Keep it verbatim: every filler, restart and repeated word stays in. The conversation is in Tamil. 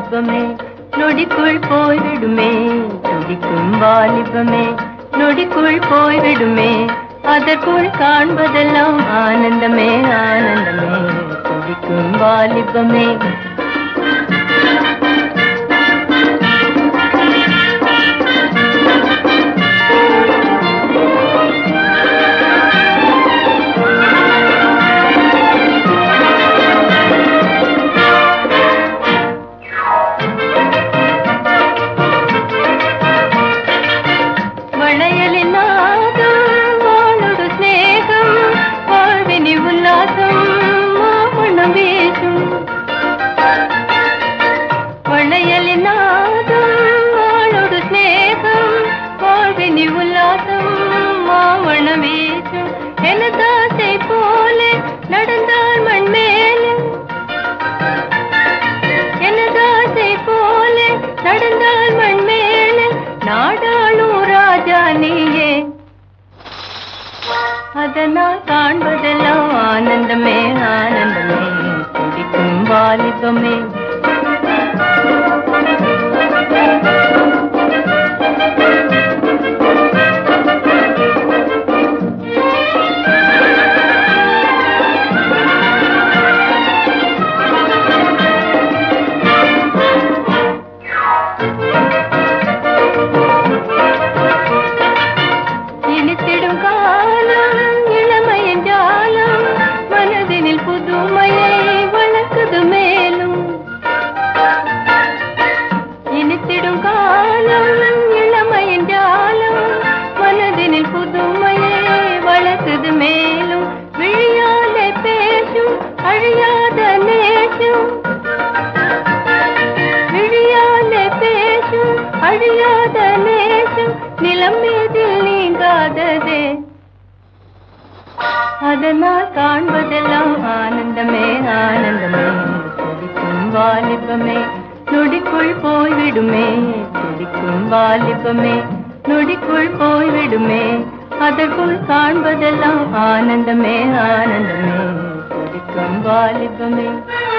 வாலிபமே நொடிக்குள் போய்விடுமே, துடிக்கும் வாலிபமே நொடிக்குள் போய்விடுமே, அதற்குள் காண்பதெல்லாம் ஆனந்தமே ஆனந்தமே, துடிக்கும் வாலிபமே. அதனால் காண்பதெல்லாம் ஆனந்தமே ஆனந்தமே, துடிக்கும் வாலிபமே. மேலும் விழியாலே பேசும் அழியாத நேசம், விழியாலே பேசும் அழியாத நேசம், நிலம் மீதில் நீங்காததே. அதனால் காண்பதெல்லாம் ஆனந்தமே ஆனந்தமே, துடிக்கும் வாலிபமே நொடிக்குள் போய்விடுமே, துடிக்கும் வாலிபமே நொடிக்குள் போய்விடுமே, அதற்குள் காண்பதெல்லாம் ஆனந்தமே ஆனந்தமே, துடிக்கும் வாலிபமே.